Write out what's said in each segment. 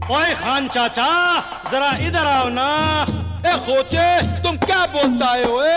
ओए खान चाचा, जरा इधर आओ ना। ए खोचे, तुम क्या बोलता है ओए?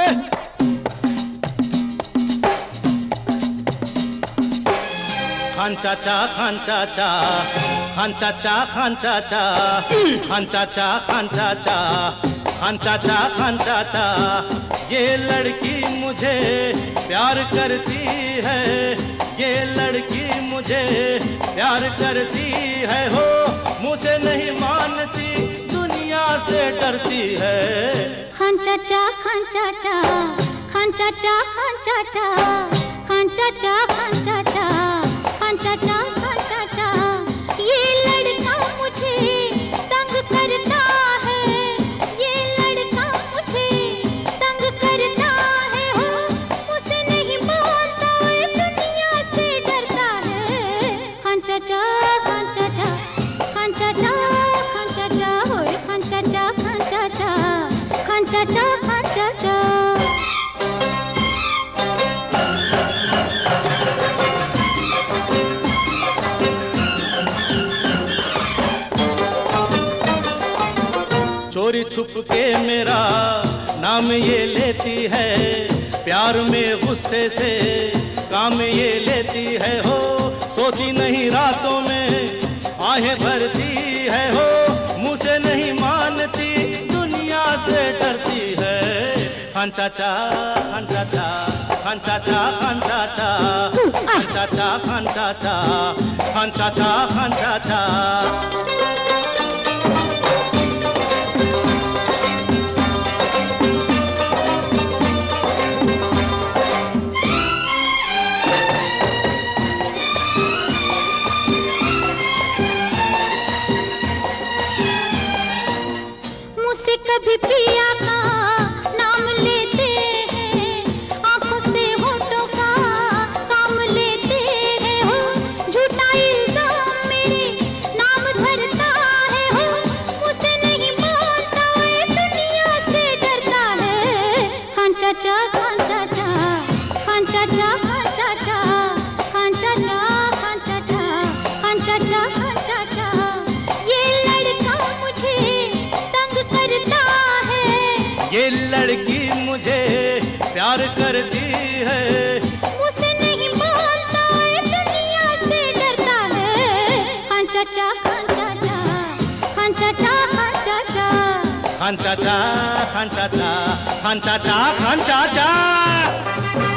खान चाचा, खान चाचा, खान चाचा, खान चाचा, खान चाचा, खान चाचा, खान चाचा, खान चाचा, ये लड़की मुझे प्यार करती है, ये लड़की मुझे प्यार करती है हो, मुझसे नहीं मानती, दुनिया से डरती है। खान चाचा, खान चाचा, खान चाचा, खान चाचा, खान चाचा, खान चाचा, खान चाचा, खान चाचा, ये लड़का मुझे तंग करता है, ये लड़का मुझे तंग करता है हो, मुझसे नहीं मानता, दुनिया से डरता है। खान चाचा, खान चाचा, खान चाचा, खान चाचा, होए खान चाचा, खान चाचा, खान चाचा, खान चाचा। चोरी छुप के मेरा नाम ये लेती है, प्यार में गुस्से से काम ये लेती है हो, सोती नहीं रातों में आहें भरती है हो, मुझसे नहीं मानती, दुनिया से डरती है। खान चाचा, खान चाचा, खान चाचा, खान चाचा, खान चाचा, खान चाचा, खान चाचा, खान चाचा। मुझसे कभी पिया का नाम लेते हैं, आंखों से होठों का काम लेते हैं हो, झूठा इल्जाम मेरे नाम धरता है हो, मुझसे नहीं मानता, दुनिया से डरता है। खान चाचा, खान चाचा, खान चाचा, खान चाचा, खान चाचा, खान चाचा, खान चाचा, खान चाचा, ये लड़का मुझे तंग करता है, ये लड़की मुझे प्यार करती है, मुझसे नहीं मानता, दुनिया से डरता है। खान चाचा, खान चाचा, खान चाचा, खान चाचा, खान चाचा, खान चाचा, खान चाचा, खान चाचा।